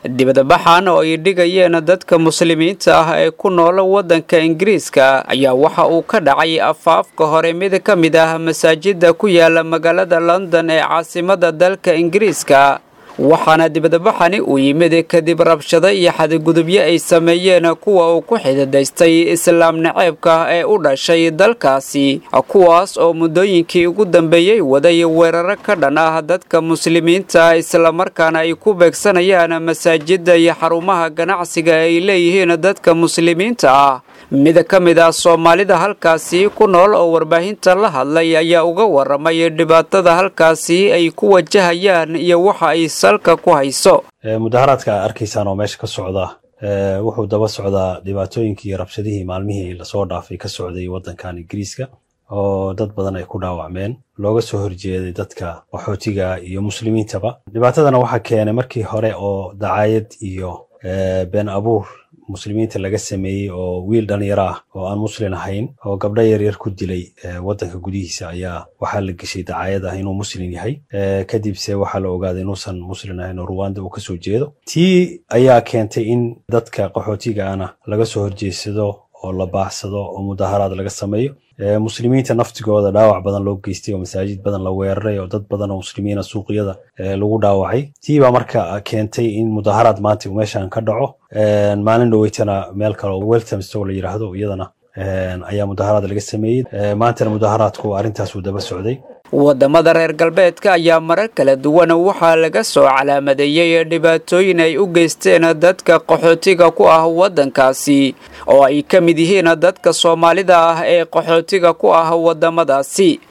dibadbaxan oo ay dhigayeen dadka muslimiinta ah ee ku nool waddanka Ingiriiska ayaa waxa uu ka dhacay afaafka hore mid ka mid ah masaajidda ku yaala magaalada London ee caasimadda dalka Ingiriiska waxaana dibadbaxani uu yimid kadib rabshado iyo xadgudubyo ay sameeyeen kuwa uu ku xididaystay islaam naceebka ee u dhashay dalkaasi kuwaas oo muddooyinkii ugu dambeeyay waday weeraro ka dhan ah dadka muslimiinta isla markaana ay ku beegsanayaan masaajidda iyo xarumaha ganacsiga ay leeyihiin dadka muslimiinta ah mid ka mid ah Soomaalida halkaasi ku nool oo warbaahinta la hadlay ayaa uga waramay dhibaatada halkaasi ay ku wajahayaan iyo waxa ay salka ku hayso mudaharaadka arkaysaan oo meesha ka socda wuxuu daba socdaa dhibaatooyinkii rabshadihii maalmihii la soo dhaafay ka socday waddankan Ingiriiska oo dad badan ay ku dhaawacmeen looga soo horjeeday dadka waxootiga iyo muslimiintaba dhibaatadana waxa keenay markii hore oo dacaayad iyo been abuur muslimiinta laga sameeyay oo wiil dhalinyaro ah oo aan muslim ahayn oo gabdho yar ku dilay waddanka gudihiisa ayaa waxa la gashay dacaayad ah inuu muslim yahay kadib se waxa la ogaaday inuusan muslim ahayn oo Rwanda uu ka soo jeedo tii ayaa keentay in dadka qaxootiga ana laga soo horjeesado oo la baaxsado oo mudaharaad laga sameeyo muslimiinta naftigooda dhaawac badan loo geystay oo masaajid badan la weeraray oo dad badan oo muslimiina suuqyada lagu dhaawacay tiiba marka keentay in mudaharaad maanta meeshan ka dhaco maalin dhaweytana meel kale oo Walthamstow la yiraahdo iyadana ayaa mudaharaad laga sameeyay maanta mudaharaadku arintaas uu daba socday wadamada reer galbeedka ayaa marar kala duwan waxa laga soo calaamadeeyay dhibaatooyin ay u geysteen dadka qaxootiga ku ah waddankaasi oo ay ka mid yihiin dadka Soomaalida ah ee qaxootiga ku ah wadamadaasi